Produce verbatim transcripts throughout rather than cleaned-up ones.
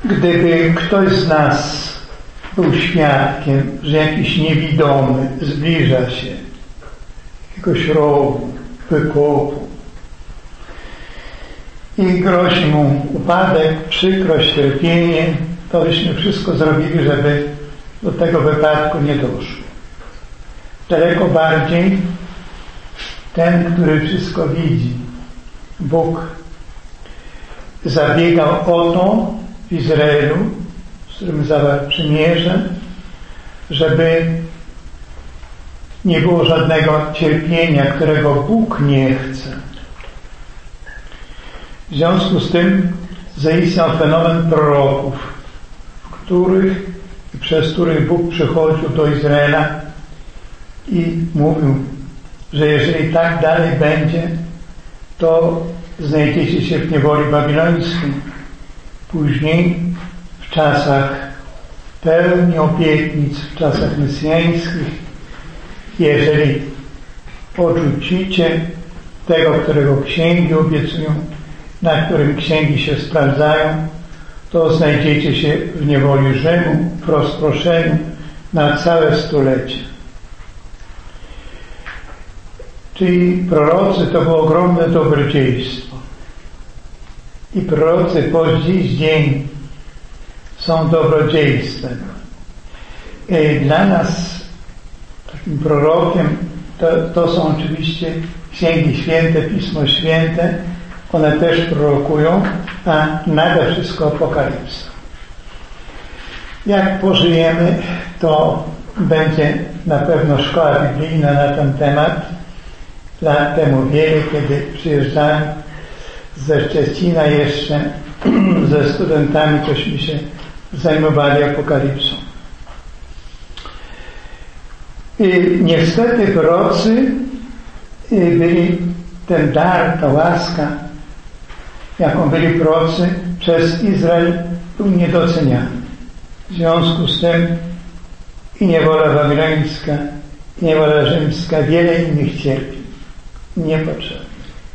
Gdyby ktoś z nas był świadkiem, że jakiś niewidomy zbliża się jakiegoś rowu, wykopu i grozi mu upadek, przykrość, cierpienie, to byśmy wszystko zrobili, żeby do tego wypadku nie doszło. Daleko bardziej ten, który wszystko widzi, Bóg, zabiegał o to w Izraelu, z którym zawarł przymierze, żeby nie było żadnego cierpienia, którego Bóg nie chce. W związku z tym zaistniał fenomen proroków, których i przez których Bóg przychodził do Izraela i mówił, że jeżeli tak dalej będzie, to znajdziecie się w niewoli babilońskiej. Później w czasach pełni obietnic, w czasach mesjańskich, jeżeli odrzucicie tego, którego księgi obiecują, na którym księgi się sprawdzają, to znajdziecie się w niewoli Rzymu, w rozproszeniu na całe stulecie. Czyli prorocy to było ogromne dobrodziejstwo. I prorocy po dziś dzień są dobrodziejstwem. Dla nas takim prorokiem to, to są oczywiście Księgi Święte, Pismo Święte. One też prorokują, a nade wszystko Apokalipsa. Jak pożyjemy, to będzie na pewno szkoła biblijna na ten temat. Lat temu wiele, kiedy przyjeżdżałem ze Szczecina jeszcze ze studentami, tośmy się zajmowali Apokalipsą. I niestety prorocy byli, ten dar, ta łaska, jaką byli prorocy, przez Izrael był niedoceniany. W związku z tym i niewola babilońska, i niewola rzymska, wiele innych cierpi. Niepotrzebne.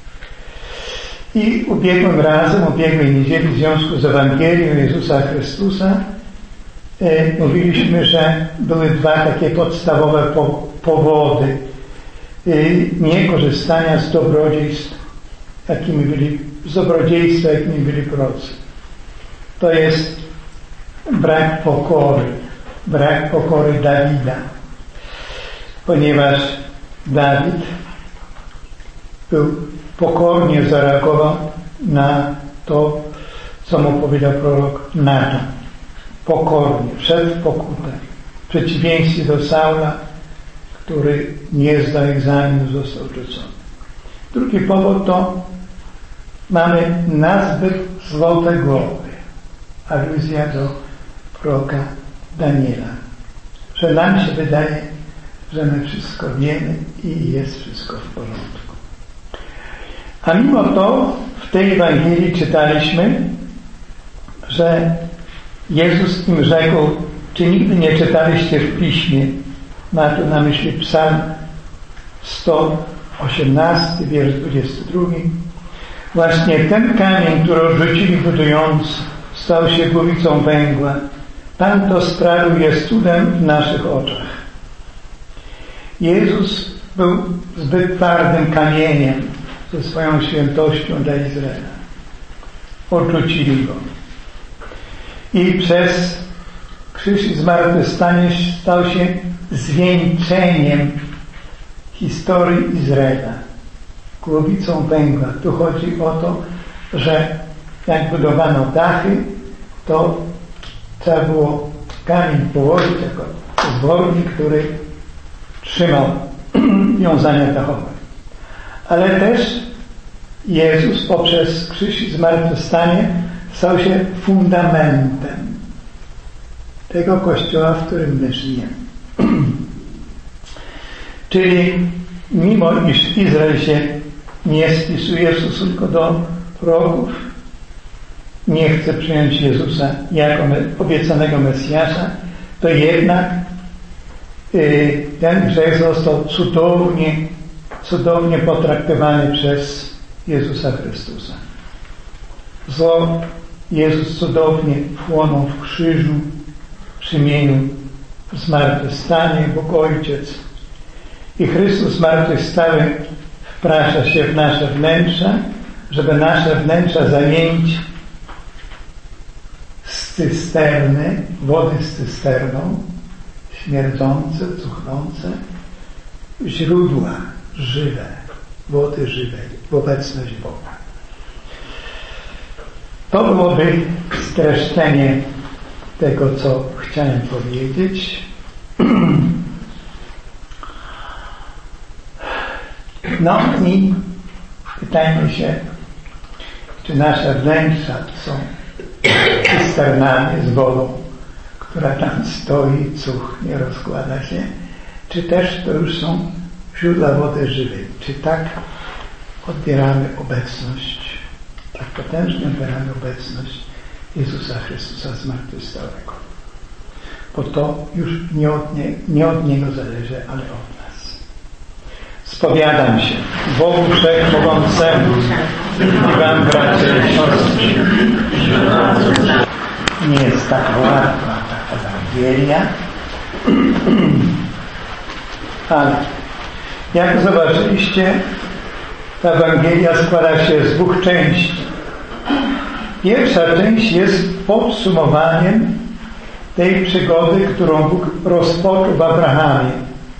I ubiegłym razem, ubiegłej niedzieli, w związku z Ewangelią Jezusa Chrystusa, e, mówiliśmy, że były dwa takie podstawowe po, powody e, niekorzystania z dobrodziejstw, jakimi byli, z dobrodziejstwa, jakimi byli prorocy. To jest brak pokory, brak pokory Dawida, ponieważ Dawid był pokornie zareagował na to, co mu powiedział prorok Natan. Pokornie, wszedł w pokutę. W przeciwieństwie do Saula, który nie zdał egzaminu, został rzucony. Drugi powód to mamy nazbyt złote głowy. Aluzja do proroka Daniela. Że nam się wydaje, że my wszystko wiemy i jest wszystko w porządku. A mimo to w tej Ewangelii czytaliśmy, że Jezus im rzekł, czy nigdy nie czytaliście w Piśmie, ma tu na myśli Psalm sto osiemnasty, wiersz dwudziesty drugi. Właśnie ten kamień, który odrzucili budujący, stał się głowicą węgła. Pan to sprawił, jest cudem w naszych oczach. Jezus był zbyt twardym kamieniem ze swoją świętością dla Izraela. Odrzucili go. I przez krzyż i zmartwychwstanie stał się zwieńczeniem historii Izraela. Głowicą węgla. Tu chodzi o to, że jak budowano dachy, to trzeba było kamień położyć jako zwornik, który trzymał wiązania dachowe. Ale też Jezus poprzez krzyż i zmartwychwstanie stał się fundamentem tego Kościoła, w którym my żyjemy. Czyli mimo iż Izrael się nie spisuje w stosunku do proroków, nie chce przyjąć Jezusa jako obiecanego Mesjasza, to jednak y, ten grzech został cudownie, cudownie potraktowany przez Jezusa Chrystusa. Zło Jezus cudownie wchłonął w krzyżu, przemienił w zmartwychwstanie Bóg Ojciec. I Chrystus zmartwychwstały wprasza się w nasze wnętrza, żeby nasze wnętrza zamienić z cysterny, wody z cysterną, śmierdzące, cuchnące, źródła żywe, wody żywej, w obecność Boga. To byłoby streszczenie tego, co chciałem powiedzieć. No i pytajmy się, czy nasze wnętrza są cysternami z wodą, która tam stoi, cuchnie, rozkłada się, czy też to już są źródła wody żywej. Czy tak odbieramy obecność, tak potężnie odbieramy obecność Jezusa Chrystusa zmartwychwstałego. Bo to już nie od, nie, nie od Niego zależy, ale od nas. Spowiadam się Bogu Wszechmogącemu i wam, bracia i siostry. Nie jest tak łatwa ta Ewangelia, ale jak zobaczyliście, ta Ewangelia składa się z dwóch części. Pierwsza część jest podsumowaniem tej przygody, którą Bóg rozpoczął w Abrahamie.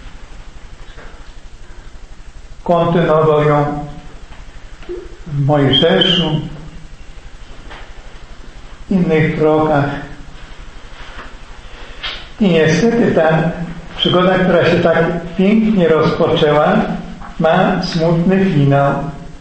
Kontynuował ją w Mojżeszu, innych prorokach. I niestety ta przygoda, która się tak pięknie rozpoczęła, ma smutny finał.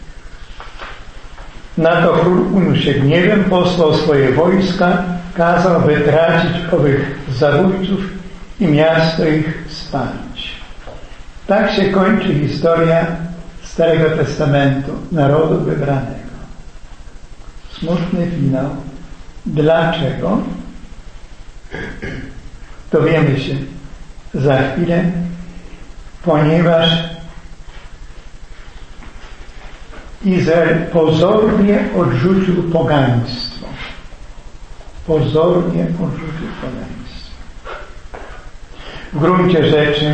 Na to król uniósł się gniewem, posłał swoje wojska, kazał wytracić owych zabójców i miasto ich spalić. Tak się kończy historia Starego Testamentu, narodu wybranego. Smutny finał. Dlaczego? Dowiemy się za chwilę, ponieważ Izrael pozornie odrzucił pogaństwo. Pozornie odrzucił pogaństwo. W gruncie rzeczy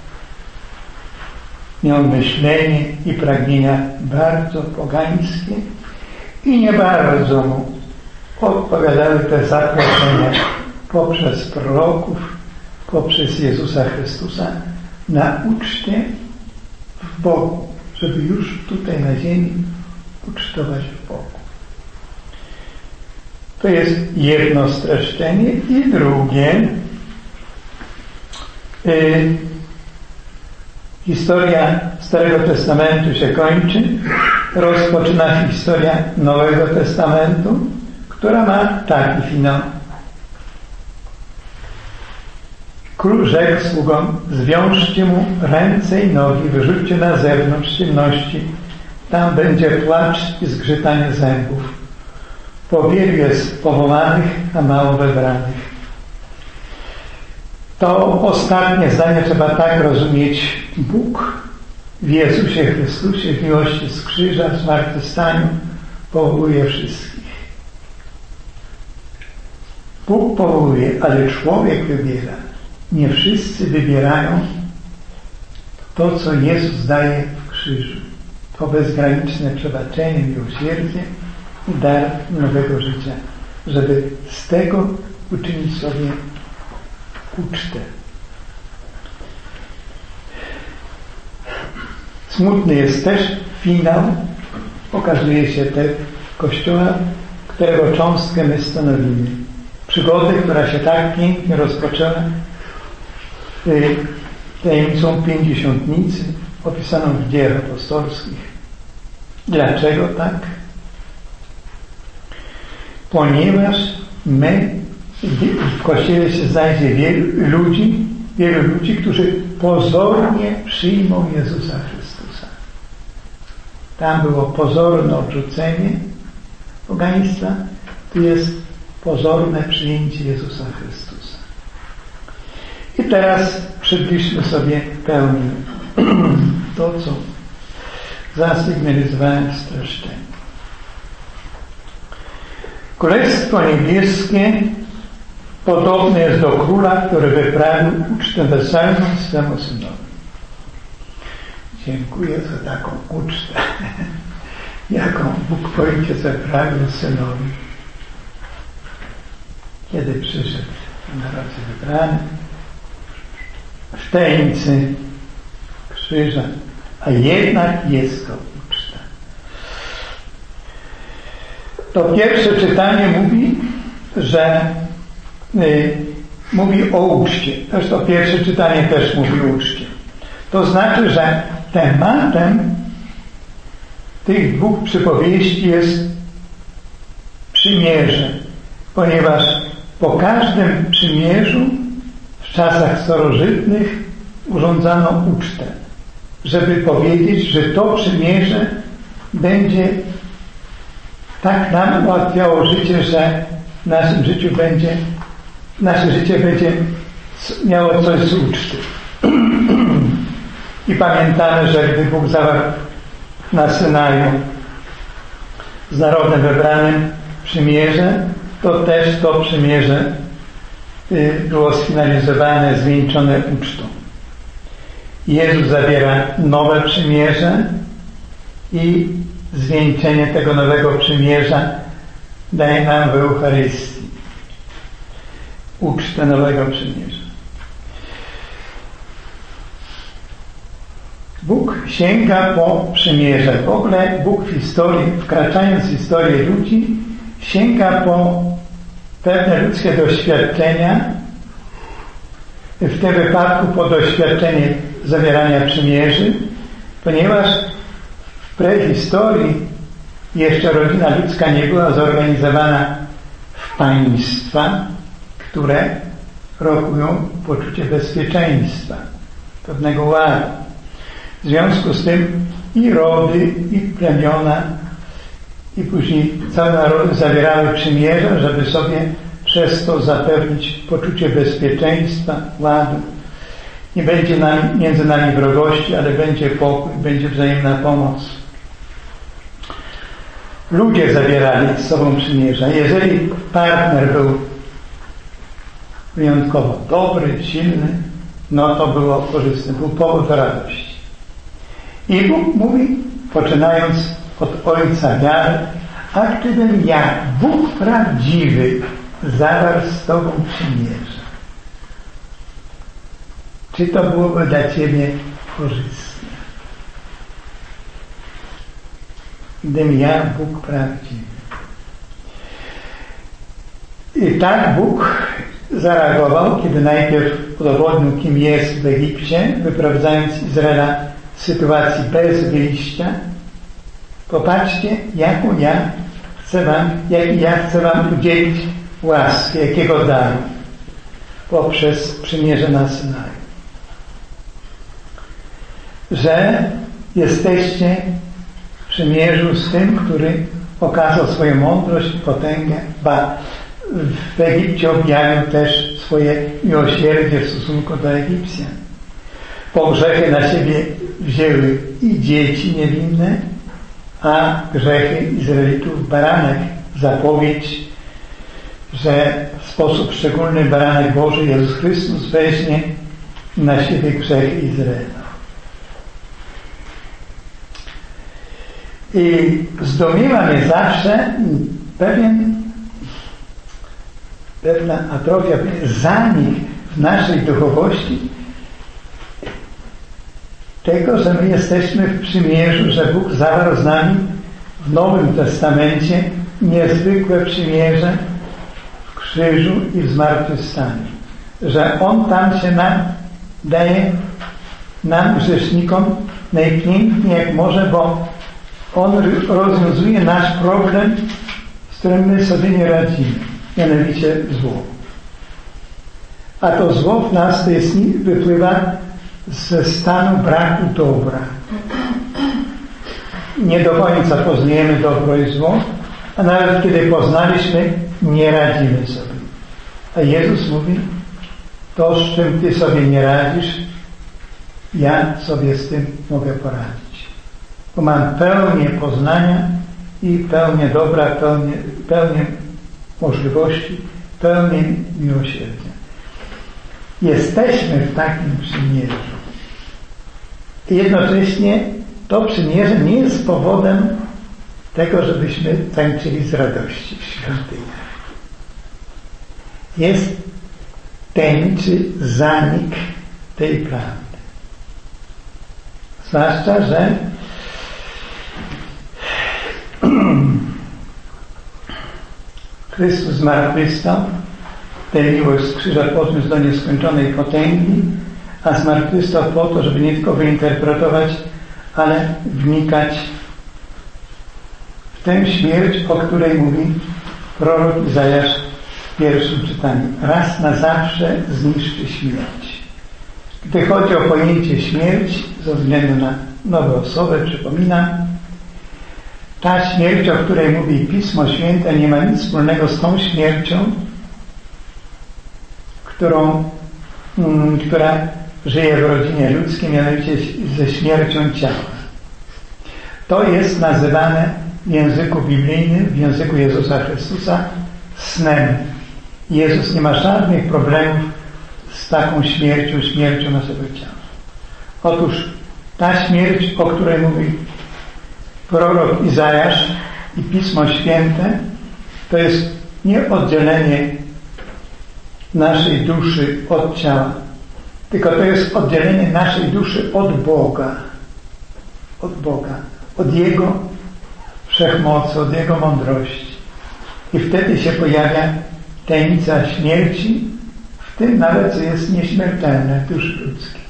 miał myślenie i pragnienia bardzo pogańskie i nie bardzo mu odpowiadały te zaproszenia poprzez proroków, poprzez Jezusa Chrystusa na uczcie w Bogu, żeby już tutaj na ziemi ucztować w Bogu. To jest jedno streszczenie. I drugie, yy, historia Starego Testamentu się kończy, rozpoczyna się historia Nowego Testamentu, która ma taki finał. Król rzekł sługom: zwiążcie mu ręce i nogi, wyrzućcie na zewnątrz ciemności, tam będzie płacz i zgrzytanie zębów. Bo wielu jest powołanych, a mało wybranych. To ostatnie zdanie trzeba tak rozumieć. Bóg w Jezusie Chrystusie, w miłości z krzyża, w zmartwychwstaniu powołuje wszystkich. Bóg powołuje, ale człowiek wybiera. Nie wszyscy wybierają to, co Jezus daje w krzyżu. To bezgraniczne przebaczenie, miłosierdzie i dar nowego życia, żeby z tego uczynić sobie ucztę. Smutny jest też finał, okazuje się, te Kościoła, którego cząstkę my stanowimy. Przygody, która się tak pięknie rozpoczęła tajemnicą Pięćdziesiątnicy, opisaną w Dziejach Apostolskich. Dlaczego tak? Ponieważ my, w Kościele się znajdzie wielu ludzi, wielu ludzi, którzy pozornie przyjmą Jezusa Chrystusa. Tam było pozorne odrzucenie pogaństwa, tu jest pozorne przyjęcie Jezusa Chrystusa. I teraz przybliżmy sobie pełnię to, co zasygnalizowałem w streszczeniu. Królestwo Niebieskie podobne jest do króla, który wyprawił ucztę weselną swemu synowi. Dziękuję za taką ucztę, jaką Bóg Ojciec wyprawił synowi, kiedy przyszedł na narodzie wybrany w tajemnicy krzyża, a jednak jest to uczta. To pierwsze czytanie mówi, że y, mówi o uczcie. Zresztą pierwsze czytanie też mówi o uczcie. To znaczy, że tematem tych dwóch przypowieści jest przymierze, ponieważ po każdym przymierzu w czasach starożytnych urządzano ucztę, żeby powiedzieć, że to przymierze będzie tak nam ułatwiało życie, że w naszym życiu będzie, nasze życie będzie miało coś z uczty. I pamiętamy, że gdy Bóg zawarł na Synaju z narodem wybranym przymierze, to też to przymierze było sfinalizowane, zwieńczone ucztą. Jezus zawiera nowe przymierze i zwieńczenie tego nowego przymierza daje nam w Eucharystii ucztę nowego przymierza. Bóg sięga po przymierze. W ogóle Bóg w historii, wkraczając w historię ludzi, sięga po pewne ludzkie doświadczenia, w tym wypadku po doświadczenie zawierania przymierzy, ponieważ w prehistorii jeszcze rodzina ludzka nie była zorganizowana w państwa, które rokują poczucie bezpieczeństwa, pewnego ładu. W związku z tym i rody, i plemiona, i później całe narody zawierały przymierza, żeby sobie przez to zapewnić poczucie bezpieczeństwa, ładu. Nie będzie nam, między nami wrogości, ale będzie pokój, będzie wzajemna pomoc. Ludzie zawierali z sobą przymierza. Jeżeli partner był wyjątkowo dobry, silny, no to było korzystne, był powód do radości. I Bóg mówi, poczynając od Ojca wiary, a gdybym ja, Bóg prawdziwy, zawarł z Tobą przymierze, czy to byłoby dla Ciebie korzystne? Gdybym ja, Bóg prawdziwy. I tak Bóg zareagował, kiedy najpierw udowodnił, kim jest w Egipcie, wyprowadzając Izraela z sytuacji bez wyjścia. Popatrzcie, jaką ja chcę wam, jak ja chcę wam udzielić łaski, jakiego daru poprzez przymierze na Synaju. Że jesteście w przymierzu z tym, który okazał swoją mądrość i potęgę, ba w Egipcie objawił też swoje miłosierdzie w stosunku do Egipcjan. Po grzechy na siebie wzięły i dzieci niewinne, a grzechy Izraelitów baranek, zapowiedź, że w sposób szczególny baranek Boży Jezus Chrystus weźmie na siebie grzechy Izraela. I zdumiewa mnie zawsze pewien pewna atrofia, zanik w naszej duchowości tego, że my jesteśmy w przymierzu, że Bóg zawarł z nami w Nowym Testamencie niezwykłe przymierze w krzyżu i w zmartwychwstaniu. Że On tam się nam daje, nam grzesznikom, najpiękniej jak może, bo On rozwiązuje nasz problem, z którym my sobie nie radzimy, mianowicie zło. A to zło w nas to jest, wypływa ze stanu braku dobra. Nie do końca poznajemy dobro i zło, a nawet kiedy poznaliśmy, nie radzimy sobie. A Jezus mówi, to z czym Ty sobie nie radzisz, ja sobie z tym mogę poradzić. Bo mam pełnię poznania i pełnię dobra, pełnię, pełnię możliwości, pełnej miłosierdzia. Jesteśmy w takim przymierzu. I jednocześnie to przymierze nie jest powodem tego, żebyśmy tańczyli z radości w świątyniach. Jest tęczy zanik tej prawdy. Zwłaszcza, że Chrystus zmartwychwstał, tę miłość z krzyża podniósł do nieskończonej potęgi, a zmartwychwstał po to, żeby nie tylko wyinterpretować, ale wnikać w tę śmierć, o której mówi prorok Izajasz w pierwszym czytaniu. Raz na zawsze zniszczy śmierć. Gdy chodzi o pojęcie śmierć, ze względu na nowe osoby, przypominam, ta śmierć, o której mówi Pismo Święte, nie ma nic wspólnego z tą śmiercią, którą, mm, która żyje w rodzinie ludzkiej, mianowicie ze śmiercią ciała. To jest nazywane w języku biblijnym, w języku Jezusa Chrystusa snem. Jezus nie ma żadnych problemów z taką śmiercią, śmiercią naszego ciała. Otóż ta śmierć, o której mówi prorok Izajasz i Pismo Święte, to jest nie oddzielenie naszej duszy od ciała, tylko to jest oddzielenie naszej duszy od Boga. Od Boga. Od Jego wszechmocy, od Jego mądrości. I wtedy się pojawia tajemnica śmierci, w tym nawet, co jest nieśmiertelne w duszy ludzkiej.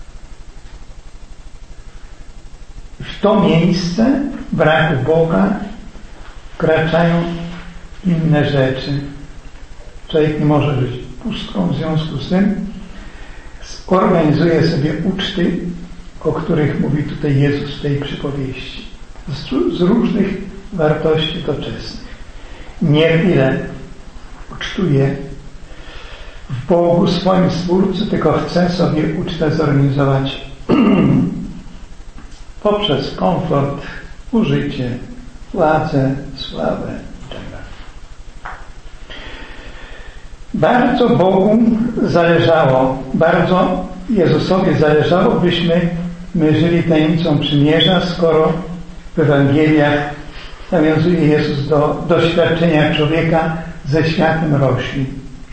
W to miejsce braku Boga wkraczają inne rzeczy. Człowiek nie może być pustką, w związku z tym organizuje sobie uczty, o których mówi tutaj Jezus w tej przypowieści. Z, z różnych wartości doczesnych. Nie tyle ucztuje w Bogu, swoim Stwórcy, tylko chce sobie ucztę zorganizować poprzez komfort, użycie, władzę, sławę itd. Bardzo Bogu zależało, bardzo Jezusowi zależało, byśmy my żyli tajemnicą przymierza, skoro w Ewangeliach nawiązuje Jezus do doświadczenia człowieka ze światem roślin.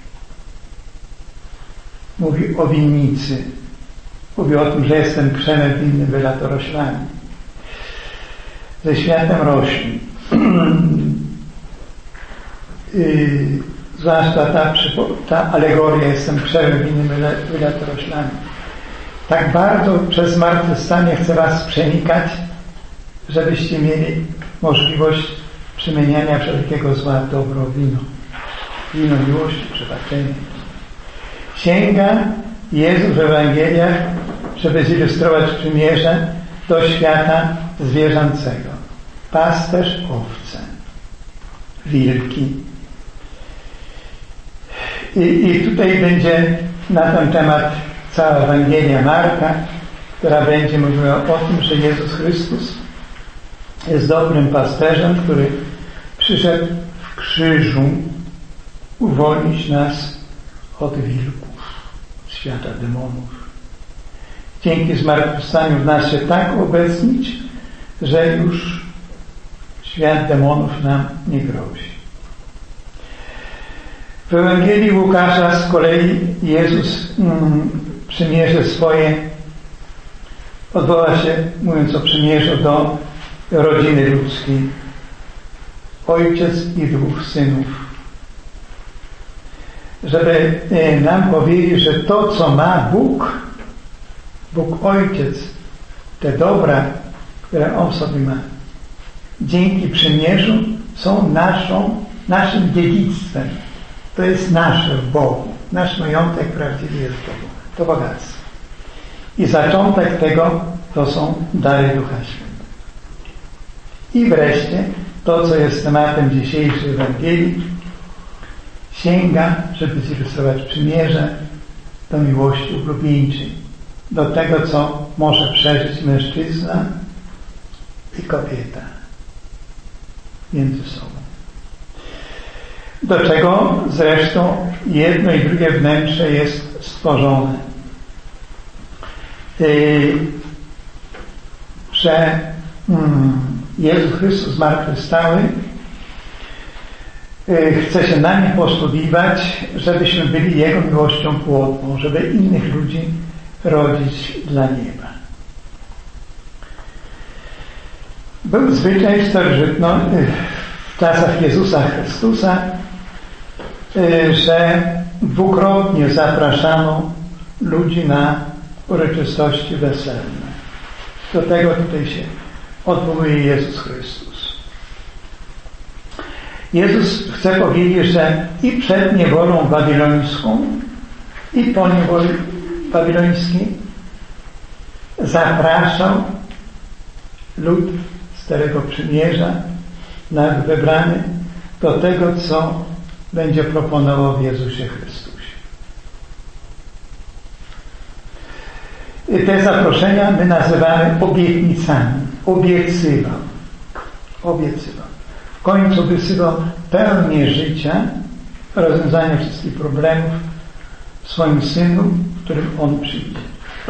Mówi o winnicy. Mówi o tym, że jestem krzemem winny wylatoroślami. Ze światem roślin. yy, zwłaszcza ta, ta alegoria, jestem krzemem winnym wylatoroślami. Tak bardzo przez zmartwychwstanie chcę was przenikać, żebyście mieli możliwość przemieniania wszelkiego zła w dobro wino. Wino miłości, przebaczenia. Sięga Jezus w Ewangeliach, żeby zilustrować przymierze, do świata zwierzęcego. Pasterz owce, wilki. I, I tutaj będzie na ten temat cała Ewangelia Marka, która będzie mówiła o tym, że Jezus Chrystus jest dobrym pasterzem, który przyszedł w krzyżu uwolnić nas od wilków, od świata demonów. Dzięki zmartwychwstaniu w nas się tak obecnić, że już świat demonów nam nie grozi. W Ewangelii Łukasza z kolei Jezus mm, przymierze swoje odwoła się, mówiąc o przymierzu, do rodziny ludzkiej. Ojciec i dwóch synów. Żeby nam powiedzieć, że to, co ma Bóg, Bóg Ojciec, te dobra, które On sobie ma, dzięki przymierzu są naszą, naszym dziedzictwem. To jest nasze w Bogu. Nasz majątek prawdziwy jest w Bogu. To bogactwo. I zaczątek tego to są dary Ducha Świętego. I wreszcie to, co jest tematem dzisiejszej Ewangelii, sięga, żeby zilustrować przymierze, do miłości oblubieńczej, do tego, co może przeżyć mężczyzna i kobieta między sobą. do czego zresztą jedno i drugie wnętrze jest stworzone. Że Jezus Chrystus zmartwychwstały chce się nami posługiwać, żebyśmy byli Jego miłością płodną, żeby innych ludzi rodzić dla nieba. Był zwyczaj starożytny w czasach Jezusa Chrystusa, że dwukrotnie zapraszano ludzi na uroczystości weselne. Do tego tutaj się odwołuje Jezus Chrystus. Jezus chce powiedzieć, że i przed niewolą babilońską, i po niewoli babilońskiej zapraszał lud Starego Przymierza, naród wybrany, do tego, co będzie proponował w Jezusie Chrystusie. I te zaproszenia my nazywamy obietnicami. Obiecywał. Obiecywał. W końcu obiecywał pełnię życia, rozwiązanie wszystkich problemów w swoim Synu, w którym On przyjdzie.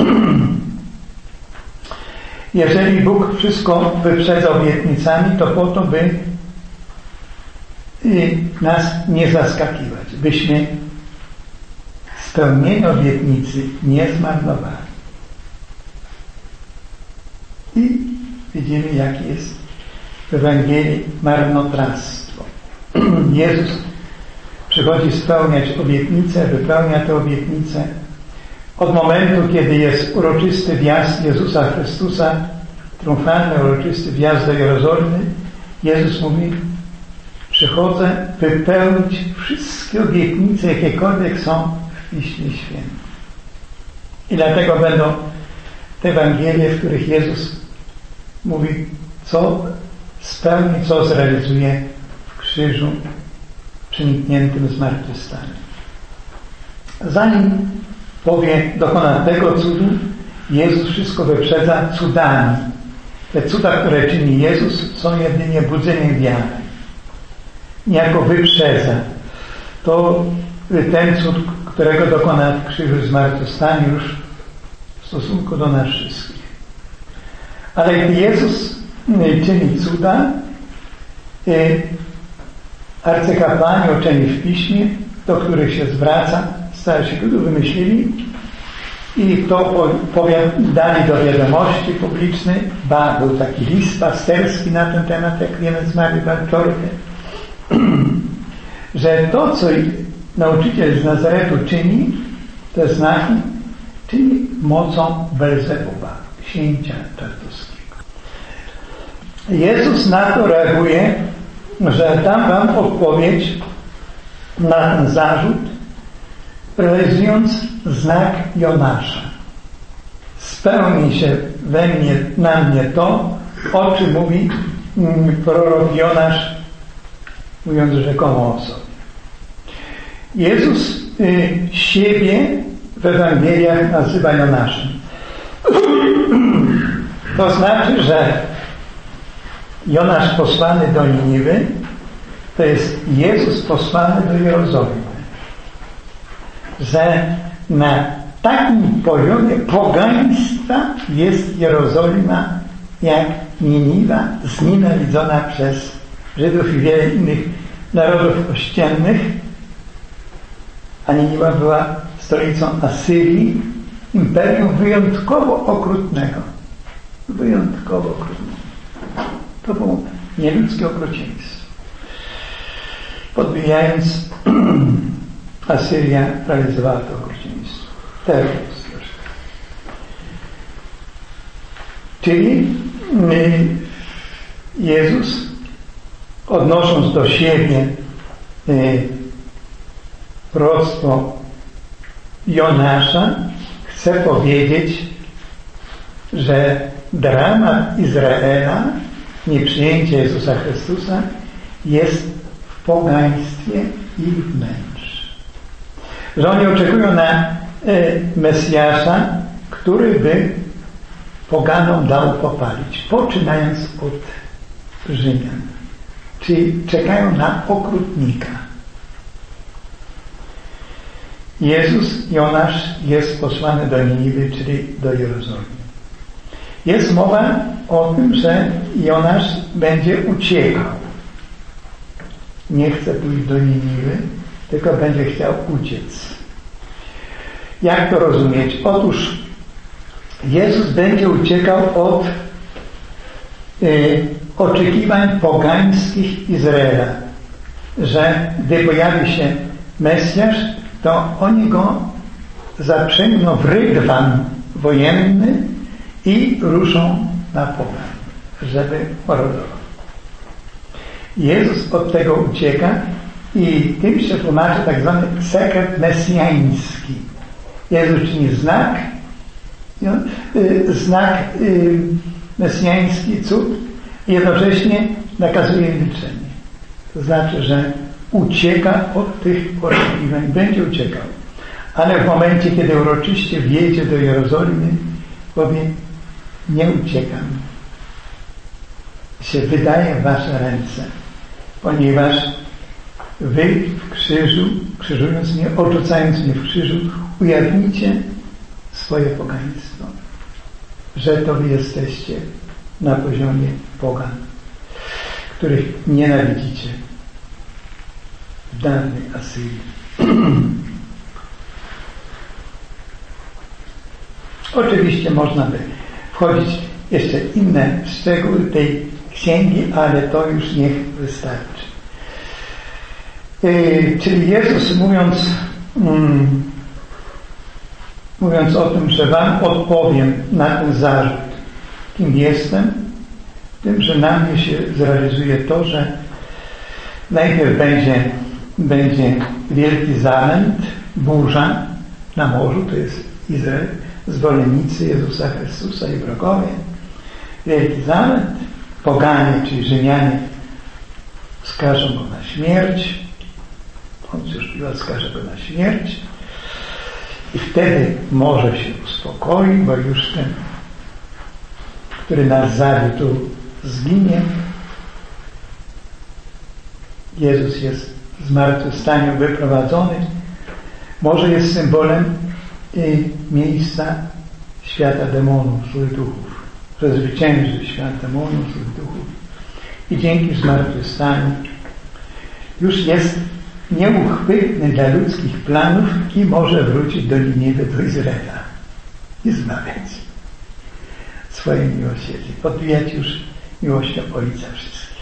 Jeżeli Bóg wszystko wyprzedza obietnicami, to po to, by nas nie zaskakiwać, byśmy spełnienia obietnicy nie zmarnowali. I widzimy, jakie jest w Ewangelii marnotrawstwo. Jezus przychodzi spełniać obietnicę, wypełnia tę obietnicę. Od momentu, kiedy jest uroczysty wjazd Jezusa Chrystusa, triumfalny, uroczysty wjazd do Jerozolimy, Jezus mówi: przychodzę wypełnić wszystkie obietnice, jakiekolwiek są w Piśmie Świętym. I dlatego będą te Ewangelie, w których Jezus mówi, co spełni, co zrealizuje w krzyżu przenikniętym zmartwychwstaniem. Zanim powie, dokona tego cudu, Jezus wszystko wyprzedza cudami. Te cuda, które czyni Jezus, są jedynie budzeniem wiary. Niejako wyprzedza. To ten cud, którego dokona w krzyżu zmartwychwstania już w stosunku do nas wszystkich. Ale gdy Jezus czyni cuda, arcykapłani uczeni w Piśmie, do których się zwraca, starsi ludu wymyślili i to dali do wiadomości publicznej. Ba, był taki list pasterski na ten temat, jak wiemy z Marii Magdaleny, że to, co nauczyciel z Nazaretu czyni, te znaki czyni mocą Belzebuba, księcia czartowskiego. Jezus na to reaguje, że dam wam odpowiedź na ten zarzut, realizując znak Jonasza. Spełni się we mnie, na mnie to, o czym mówi prorok Jonasz, mówiąc rzekomo o sobie. Jezus y, siebie w Ewangeliach nazywa Jonaszem. To znaczy, że Jonasz posłany do Niniwy to jest Jezus posłany do Jerozolimy. Że na takim poziomie pogaństwa jest Jerozolima jak Niniwa, znienawidzona przez Żydów i wiele innych narodów ościennych, a Niniwa była stolicą Asyrii, imperium wyjątkowo okrutnego. Wyjątkowo okrutnego. To było nieludzkie okrucieństwo. Podbijając, Asyria realizowała to okrucieństwo. Terror. Czyli Jezus, odnosząc do siebie proroctwo Jonasza, chce powiedzieć, że dramat Izraela, nieprzyjęcie Jezusa Chrystusa, jest w pogaństwie ich wnętrz. Że oni oczekują na Mesjasza, który by poganom dał popalić, poczynając od Rzymian. Czyli czekają na okrutnika. Jezus, Jonasz jest posłany do Niniwy, czyli do Jerozolimy. Jest mowa o tym, że Jonasz będzie uciekał. Nie chce pójść do Niniwy, tylko będzie chciał uciec. Jak to rozumieć? Otóż Jezus będzie uciekał od y, oczekiwań pogańskich Izraela, że gdy pojawi się Mesjasz, to oni go zaprzęgną w rydwan wojenny i ruszą na pogan, żeby mordował. Jezus od tego ucieka i tym się tłumaczy tak zwany sekret mesjański. Jezus czyni znak, no, y, znak y, mesjański, cud, i jednocześnie nakazuje milczenie. To znaczy, że ucieka od tych oczekiwań, będzie uciekał. Ale w momencie, kiedy uroczyście wjedzie do Jerozolimy, powie: nie uciekam. Się wydaje w wasze ręce, ponieważ wy w krzyżu, krzyżując mnie, odrzucając mnie w krzyżu, ujawnicie swoje pogaństwo, że to wy jesteście na poziomie pogan, których nienawidzicie w dawnej Asyrii. Oczywiście można by wchodzić jeszcze inne szczegóły tej księgi, ale to już niech wystarczy. Yy, czyli Jezus, mówiąc mm, mówiąc o tym, że wam odpowiem na ten zarzut, kim jestem, tym, że na mnie się zrealizuje to, że najpierw będzie, będzie wielki zamęt, burza na morzu, to jest Izrael, zwolennicy Jezusa Chrystusa i wrogowie. Wielki zamęt, poganie, czyli Rzymianie, skażą go na śmierć. Poncjusz Piłat skaże go na śmierć. I wtedy może się uspokoi, bo już ten, który nas zawiódł, zginie. Jezus jest w zmartwychwstaniu wyprowadzony. Może jest symbolem i miejsca świata demonów, złych duchów, że zwycięży świat demonów, złych duchów i dzięki zmartwychwstaniu już jest nieuchwytny dla ludzkich planów i może wrócić do Niniwy, do Izraela i zbawiać swoje miłosierdzie, podbijać już miłością Ojca wszystkich.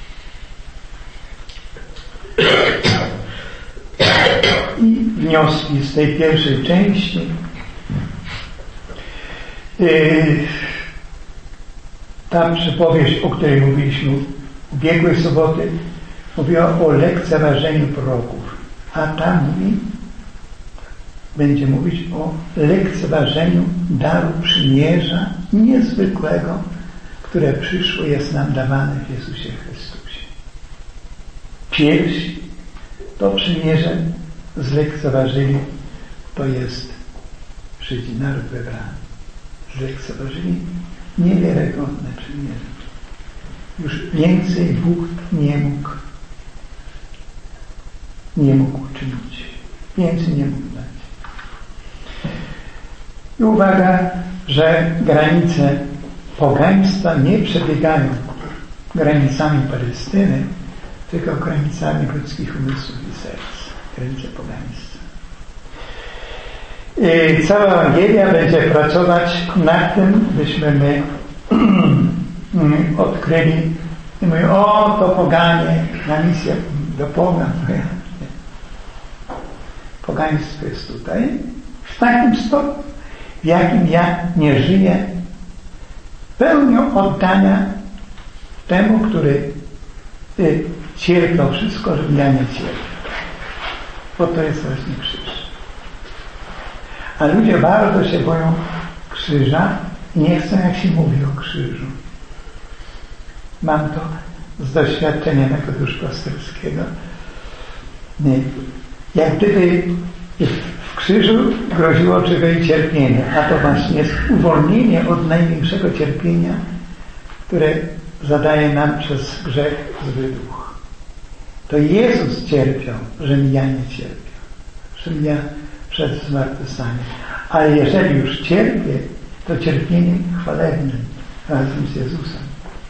I wnioski z tej pierwszej części. Yy, ta przypowieść, o której mówiliśmy ubiegłej soboty, mówiła o lekceważeniu proroków, a ta mówi, będzie mówić o lekceważeniu daru przymierza niezwykłego, które przyszło, jest nam dawane w Jezusie Chrystusie. Pierwsi to przymierze zlekceważyli, to jest Żydzi, naród wybrany. Zlekceważyli niewiarygodne przymierze. Już więcej Bóg nie mógł nie mógł uczynić. Więcej nie mógł dać. I uwaga, że granice pogaństwa nie przebiegają granicami Palestyny, tylko granicami ludzkich umysłów i serc. Granice pogaństwa. I cała Ewangelia będzie pracować nad tym, byśmy my odkryli i mówią: o, to poganie, na misję do pogan. Pogaństwo jest tutaj w takim stopniu, w jakim ja nie żyję pełnią oddania temu, który y, cierpiał wszystko, żeby ja nie cierpiał. Bo to jest właśnie krzyż. A ludzie bardzo się boją krzyża i nie chcą, jak się mówi o krzyżu. Mam to z doświadczenia mego duszpasterskiego. Nie. Jak gdyby w krzyżu groziło człowiek cierpienie, a to właśnie jest uwolnienie od największego cierpienia, które zadaje nam przez grzech zły duch. To Jezus cierpiał, żebym ja nie cierpiał, żebym ja przed zmartwychwstaniem. Ale jeżeli już cierpię, to cierpienie chwalebne razem z Jezusem.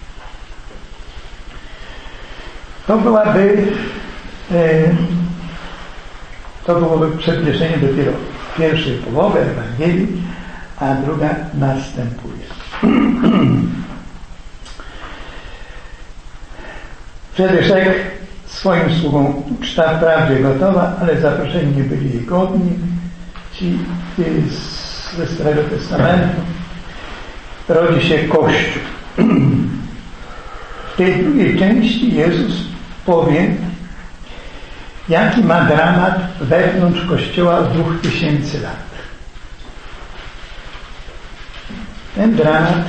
To byłaby e, to byłoby przybliżenie dopiero pierwszej połowy Ewangelii, a druga następuje. Wtedy rzekł swoim sługom: uczta wprawdzie gotowa, ale zaproszeni nie byli jej godni. Ci ze Starego Testamentu rodzi się Kościół. W tej drugiej części Jezus powie, jaki ma dramat wewnątrz Kościoła od dwóch tysięcy lat. Ten dramat,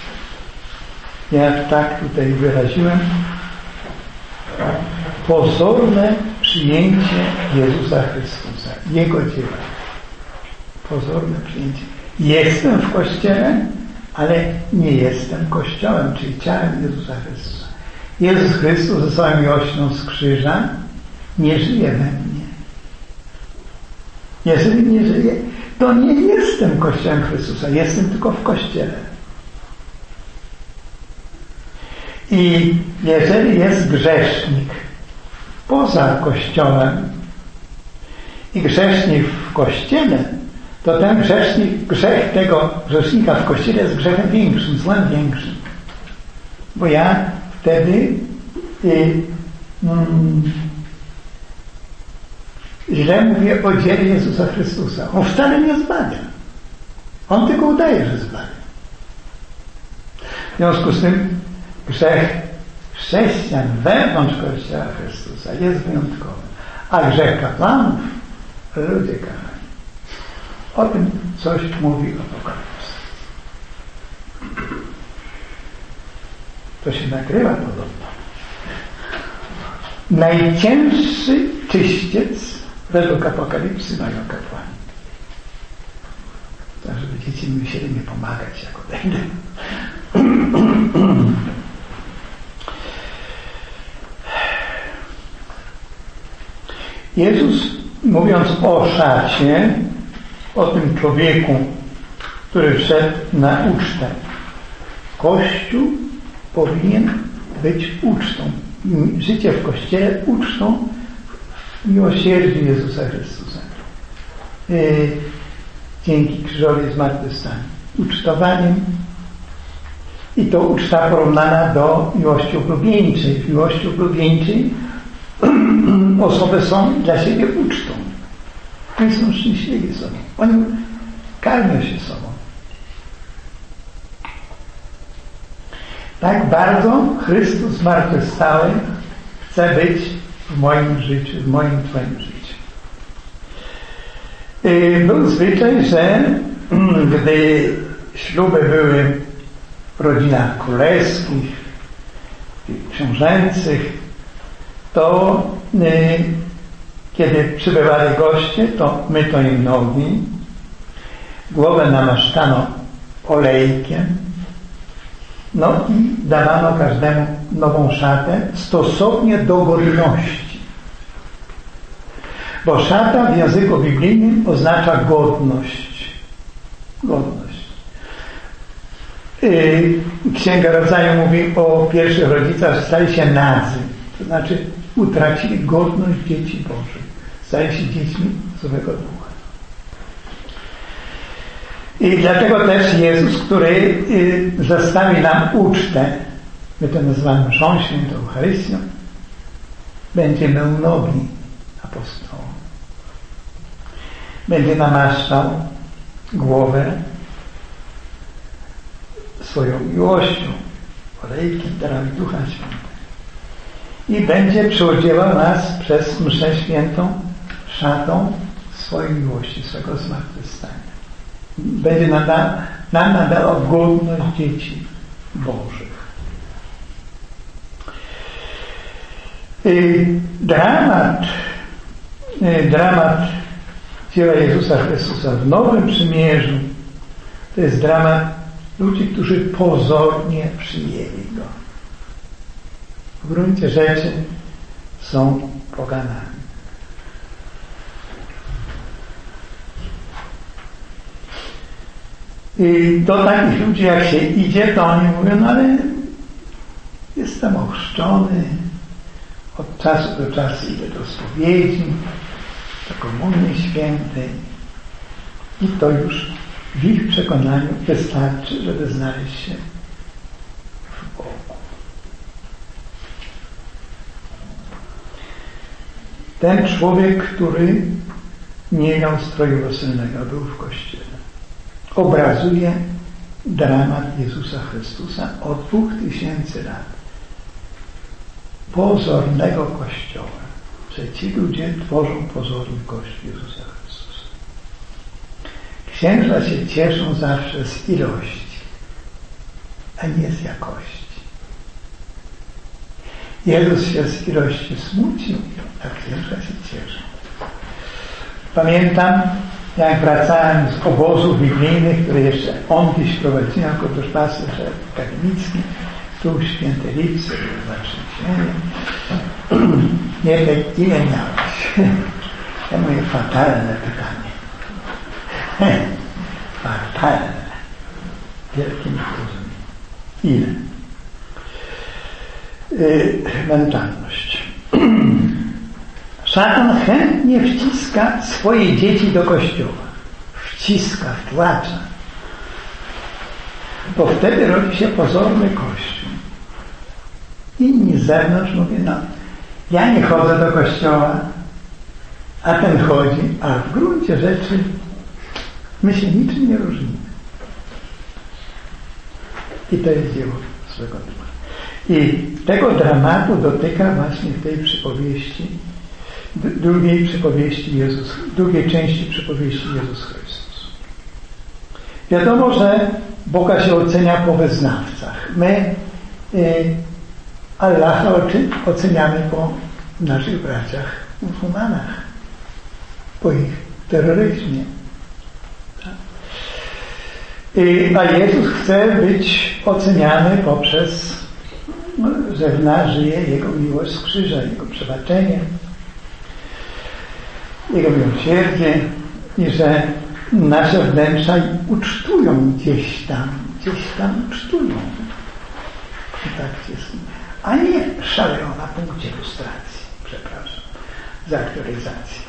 jak tak tutaj wyraziłem, pozorne przyjęcie Jezusa Chrystusa, Jego dzieła. Pozorne przyjęcie. Jestem w Kościele, ale nie jestem Kościołem, czyli ciałem Jezusa Chrystusa. Jezus Chrystus ze swoją miłością z krzyża nie żyje we mnie. Jeżeli nie żyje, to nie jestem Kościołem Chrystusa, jestem tylko w Kościele. I jeżeli jest grzesznik poza Kościołem i grzesznik w Kościele, to ten grzesznik, grzech tego grzesznika w Kościele jest grzechem większym, złem większym. Bo ja wtedy y, mm, źle mówię o dziele Jezusa Chrystusa. On wcale nie zbawia. On tylko udaje, że zbawia. W związku z tym grzech chrześcijan wewnątrz Kościoła Chrystusa jest wyjątkowy. A grzech kapłanów ludzie karani. O tym coś mówi Apokalipsa. To się nagrywa podobno. Najcięższy czyściec według Apokalipsy mają kapłani. Tak, żeby dzieci mi musieli mi pomagać, jak odejdę. Jezus, mówiąc o szacie, o tym człowieku, który wszedł na ucztę. Kościół powinien być ucztą. Życie w Kościele ucztą w miłosierdziu Jezusa Chrystusa. Yy, dzięki krzyżowi zmartwychwstania. Ucztowaniem. I to uczta porównana do miłości oblubieńczej. W miłości oblubieńczej osoby są dla siebie ucztą. Oni są szczęśliwi sobą. Oni karmią się sobą. Tak bardzo Chrystus zmartwychwstały chce być w moim życiu, w moim Twoim życiu. Był zwyczaj, że gdy śluby były w rodzinach królewskich, książęcych, to kiedy przybywali goście, to myto im nogi, głowę namaszczano olejkiem, no i dawano każdemu nową szatę stosownie do godności. Bo szata w języku biblijnym oznacza godność. Godność. Księga Rodzaju mówi o pierwszych rodzicach, że stali się nadzy. To znaczy utracili godność dzieci Bożych. Stali się dziećmi złego ducha. I dlatego też Jezus, który zastawi nam ucztę, my to nazywamy mszą świętą Eucharystią, będzie mył nogi apostołom. Będzie namaszczał głowę swoją miłością, olejkiem, darami Ducha Świętego. I będzie przyodziewał nas przez mszę świętą szatą swojej miłości, swego zmartwychwstania. Będzie nam, nam nadawał godność dzieci Bożych. I dramat, dramat dzieła Jezusa Chrystusa w Nowym Przymierzu to jest dramat ludzi, którzy pozornie przyjęli Go. W gruncie rzeczy są poganami. I do takich ludzi jak się idzie, to oni mówią, no ale jestem ochrzczony, od czasu do czasu idę do spowiedzi, do komunii świętej i to już w ich przekonaniu wystarczy, żeby znaleźć się w Bogu. Ten człowiek, który nie miał stroju weselnego, a był w kościele, obrazuje dramat Jezusa Chrystusa od dwóch tysięcy lat pozornego Kościoła, że ci ludzie tworzą pozorny Kościół Jezusa Chrystusa. Księża się cieszą zawsze z ilości, a nie z jakości. Jezus się z ilości smucił, a księża się cieszą. Pamiętam, jak wracałem z obozów biblijnych, które jeszcze on gdzieś prowadził jako duszpasterz akademicki, tu w Świętej Lipce, na Trzęsienie. Nie wiem, ile miałeś? To moje fatalne pytanie. Fatalne. Wielkie nieporozumienie. Ile? Yy, mentalność. Szatan chętnie wciska swoje dzieci do kościoła. Wciska, wtłacza. Bo wtedy robi się pozorny kościół. Inni z zewnątrz mówią, no, ja nie chodzę do kościoła, a ten chodzi, a w gruncie rzeczy my się niczym nie różnimy. I to jest dzieło złego ducha. I tego dramatu dotyka właśnie w tej przypowieści, drugiej przypowieści Jezus, drugiej części przypowieści Jezus Chrystus. Wiadomo, że Boga się ocenia po wyznawcach. My y, Allaha oceniamy po naszych braciach muzułmanach, po ich terroryzmie. Tak? Y, a Jezus chce być oceniany poprzez, no, że w nas żyje Jego miłość z krzyża, Jego przebaczenie, Jego miłosierdzie i że nasze wnętrza ucztują gdzieś tam, gdzieś tam ucztują w kontakcie z nim, a nie szaleją na punkcie lustracji, przepraszam, za aktualizację.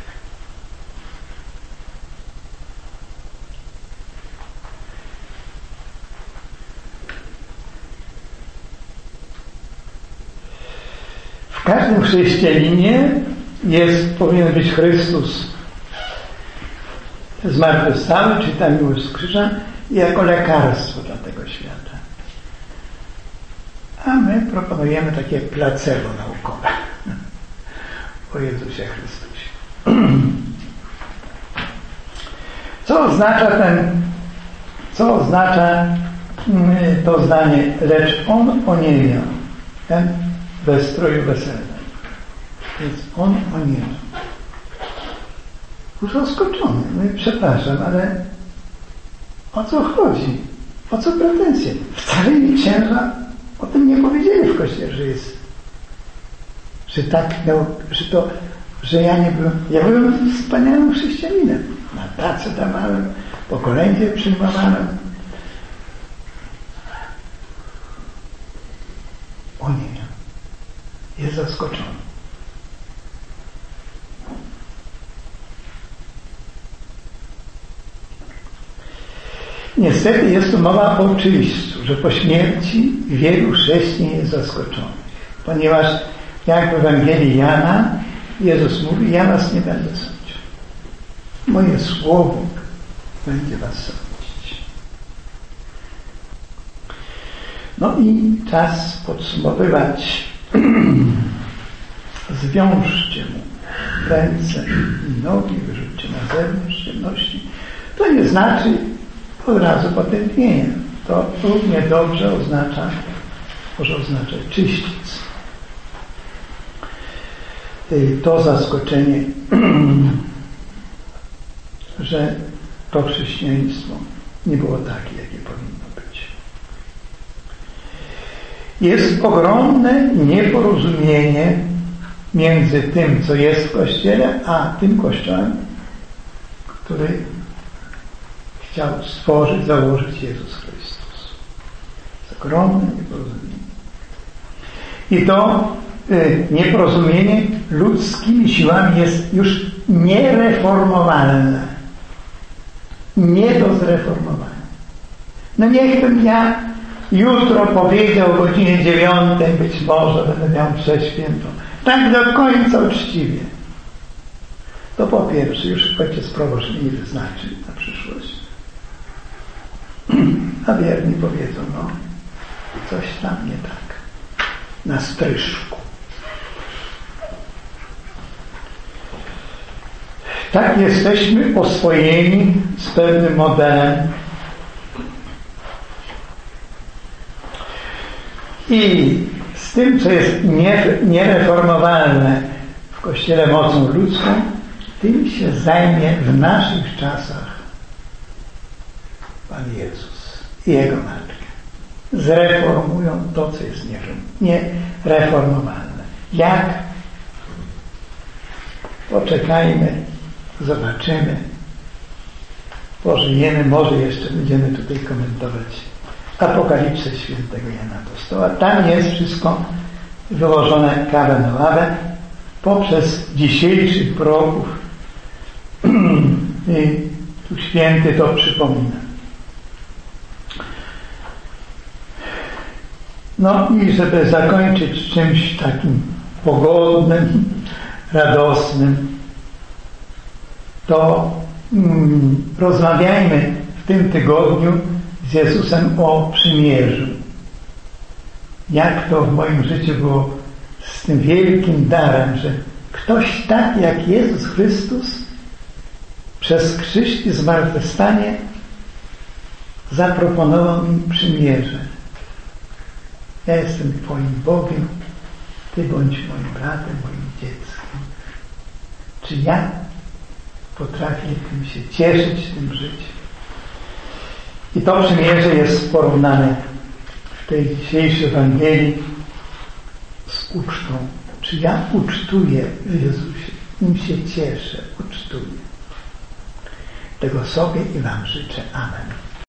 W każdym chrześcijaninie jest, powinien być Chrystus zmartwychwstały, czy ta miłość z krzyża, jako lekarstwo dla tego świata. A my proponujemy takie placebo naukowe o Jezusie Chrystusie. Co oznacza ten, co oznacza to zdanie, lecz on oniemiał, ten bez stroju weselnego. Więc on oniemiał. Był zaskoczony. No i przepraszam, ale o co chodzi? O co pretensje? Wcale mi księża o tym nie powiedzieli w kościele, że jest, że tak miał, że to, że ja nie byłem, ja byłem wspaniałym chrześcijaninem. Na tacę dawałem, po kolędzie przyjmowałem. On nie miał. Jest zaskoczony. Niestety jest tu mowa o czyśćcu, że po śmierci wielu chrześcijan jest zaskoczonych, ponieważ jak w Ewangelii Jana Jezus mówi, ja was nie będę sądził. Moje słowo będzie was sądzić. No i czas podsumowywać. Zwiążcie mu ręce i nogi, wyrzućcie na zewnątrz ciemności. To nie znaczy od razu potępienie. To równie dobrze oznacza, może oznaczać czyściec. To zaskoczenie, że to chrześcijaństwo nie było takie, jakie powinno być. Jest ogromne nieporozumienie między tym, co jest w Kościele, a tym Kościołem, który chciał stworzyć, założyć Jezus Chrystus. To jest ogromne nieporozumienie. I to y, nieporozumienie ludzkimi siłami jest już niereformowalne. Nie do zreformowania. No niechbym ja jutro powiedział o godzinie dziewiątej, być może będę miał mszę świętą. Tak do końca uczciwie. To po pierwsze, już ojciec proboszcz mi wyznaczy na przyszłość. A wierni powiedzą, no, coś tam nie tak. Na stryżku. Tak jesteśmy oswojeni z pewnym modelem. I z tym, co jest niereformowalne w Kościele mocą ludzką, tym się zajmie w naszych czasach Pan Jezus i Jego Matka. Zreformują to, co jest niereformowalne. Jak? Poczekajmy, zobaczymy, pożyjemy, może jeszcze będziemy tutaj komentować Apokalipsę świętego Jana Apostoła. Tam jest wszystko wyłożone kawę na ławę poprzez dzisiejszych proroków. I tu święty to przypomina. No i żeby zakończyć czymś takim pogodnym, radosnym, to mm, rozmawiajmy w tym tygodniu z Jezusem o przymierzu. Jak to w moim życiu było z tym wielkim darem, że ktoś tak jak Jezus Chrystus przez krzyż i zmartwychwstanie zaproponował mi przymierze. Ja jestem Twoim Bogiem, Ty bądź moim bratem, moim dzieckiem. Czy ja potrafię tym się cieszyć, tym żyć? I to przymierze jest porównane w tej dzisiejszej Ewangelii z ucztą. Czy ja ucztuję w Jezusie? Nim się cieszę, ucztuję. Tego sobie i Wam życzę. Amen.